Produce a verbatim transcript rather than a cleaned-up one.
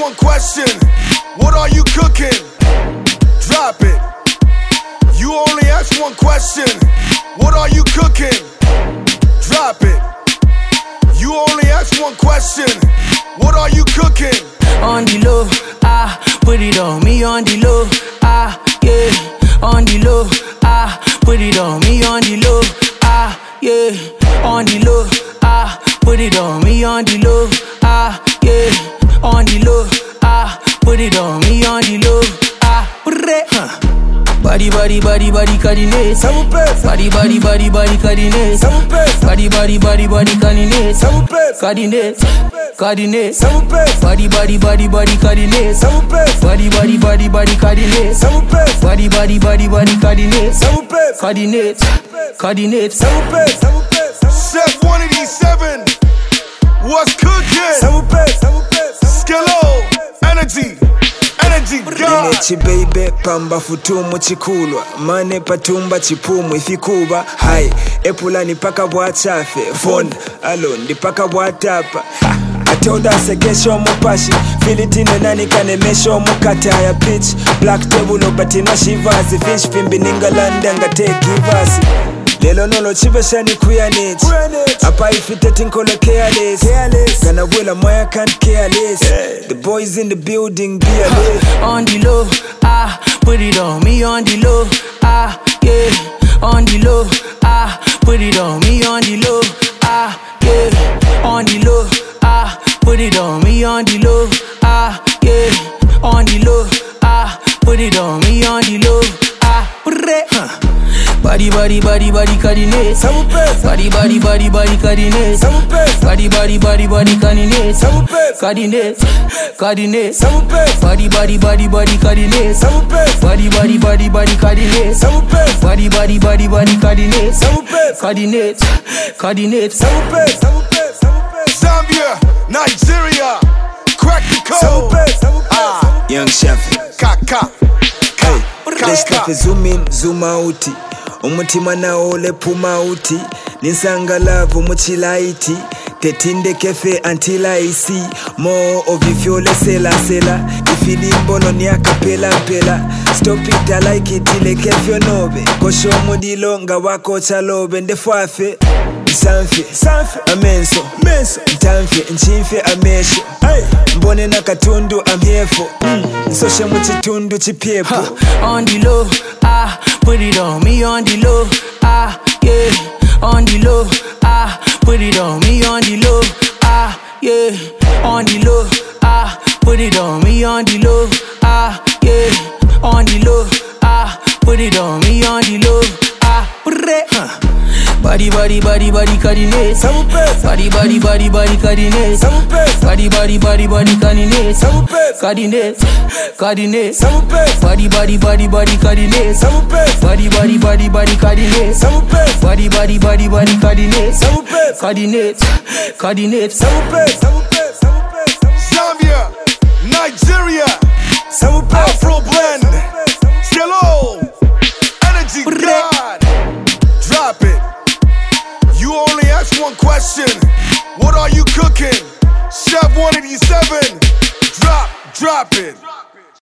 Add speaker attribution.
Speaker 1: one question. What are you cooking? Drop it. You only ask one question. What are you cooking? Drop it. You only ask one question. What are you cooking?
Speaker 2: On the low, ah, put it on me on the low, ah, yeah. On the low, ah, put it on me on the low, ah, yeah. On the low, ah, put it on me on the low, ah, yeah. On the low, ah, put it on me on the low, ah, huh. Body, body, body, body, coordinate. Body, body, body, body, coordinate. Body, body, body, body, coordinate. Coordinate, coordinate. Body, body, body, body, coordinate. Body, body, body, body, coordinate. Body, body, body, body, coordinate. Coordinate, coordinate.
Speaker 1: Chef one eighty-seven, what's cooking? Skillo, energy.
Speaker 3: Energy baby, pamba futumu chikulwa. Mane patumba chipumu ifikuba. Hai, epula ni paka bwachafe. Phone, alone, ni paka bwatapa. Atoda sekesho mupashi. Filitino nani kane mesho mukata ya pitch. Black table obatina shivazi. Fish pimbi ningalanda nga take ivasi. Lelo nolo chibesha ni kuyanit. Apa ifiteti nkolo careless. Gana wila moya can't care less. The boys in the building be a less.
Speaker 2: On the low, ah, put it on me on the low, ah, yeah. On the low, ah, put it on me on the low, ah, yeah. On the low, ah, put it on me on the low, ah, yeah. On the low, ah, put it on me on the low, ah, huh. Body, body, body, body, coordinate. Body, body, body, body, coordinate. Body, body, body, body, coordinate. Coordinate, coordinate. Body, body, body, body, coordinate. Body, body, body, body, coordinate. Body, body, body, body, coordinate. Coordinate, coordinate.
Speaker 1: Zambia, Nigeria, crack the code.
Speaker 3: Ah, Young Chef.
Speaker 1: Kaka.
Speaker 3: Hey, Chef zoom in, zoom out. Umutima na ole puma uti. Ninsanga love umuchilaiti. Tetinde kefe until I see more of ifyole sela sela. Ifili mbono ni akapela pela. Stop it, I like it, ile kefyo nobe. Kosho mudilo nga wako chalobe. Ndefuafe Sanfe, sanfe, amenso, menso, ntamfe, nchimfe, amesho. Mbone na katundu, I'm here for. Nsoshe mchitundu, chipiepo.
Speaker 2: On the low, ah, put it on me on the low, ah, yeah. On the low, ah, put it on me on the low, ah, yeah. On the low, ah, put it on me on the low, ah, yeah. On the low, ah, put it on me on the low, ah, huh. Body, body, body, body, coordinate. Body, body, body, body, coordinate. Body, body, body, body, coordinate. Coordinate, coordinate. Body, body, body, body, coordinate. Body, body, body, body, coordinate. Body, body, body, body, coordinate. Coordinate, coordinate.
Speaker 1: Zambia, Nigeria, Afro blend. Skillo, energy god. Drop it. You only ask one question. What are you cooking? Chef one eighty-seven. Drop, drop it.